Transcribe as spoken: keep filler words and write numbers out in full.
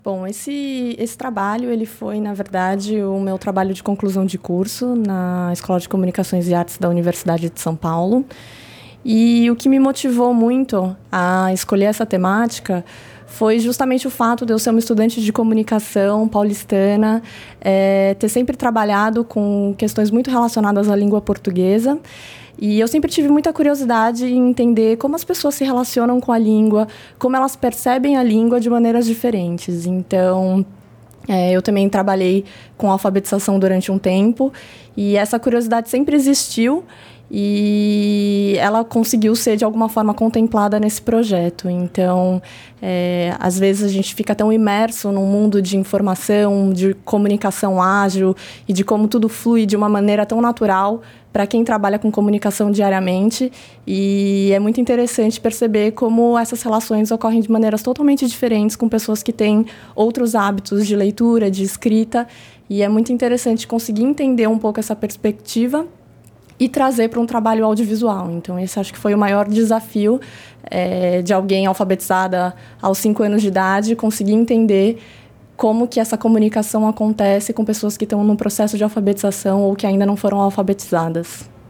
Bom, esse, esse trabalho, ele foi, na verdade, o meu trabalho de conclusão de curso na Escola de Comunicações e Artes da Universidade de São Paulo. E o que me motivou muito a escolher essa temática foi justamente o fato de eu ser uma estudante de comunicação paulistana, é, ter sempre trabalhado com questões muito relacionadas à língua portuguesa. E eu sempre tive muita curiosidade em entender como as pessoas se relacionam com a língua, como elas percebem a língua de maneiras diferentes. Então, é, eu também trabalhei com alfabetização durante um tempo e essa curiosidade sempre existiu e ela conseguiu ser, de alguma forma, contemplada nesse projeto. Então, é, às vezes a gente fica tão imerso num mundo de informação, de comunicação ágil e de como tudo flui de uma maneira tão natural para quem trabalha com comunicação diariamente, e é muito interessante perceber como essas relações ocorrem de maneiras totalmente diferentes com pessoas que têm outros hábitos de leitura, de escrita, e é muito interessante conseguir entender um pouco essa perspectiva e trazer para um trabalho audiovisual. Então, esse acho que foi o maior desafio é, de alguém alfabetizada aos cinco anos de idade, conseguir entender como que essa comunicação acontece com pessoas que estão no processo de alfabetização ou que ainda não foram alfabetizadas.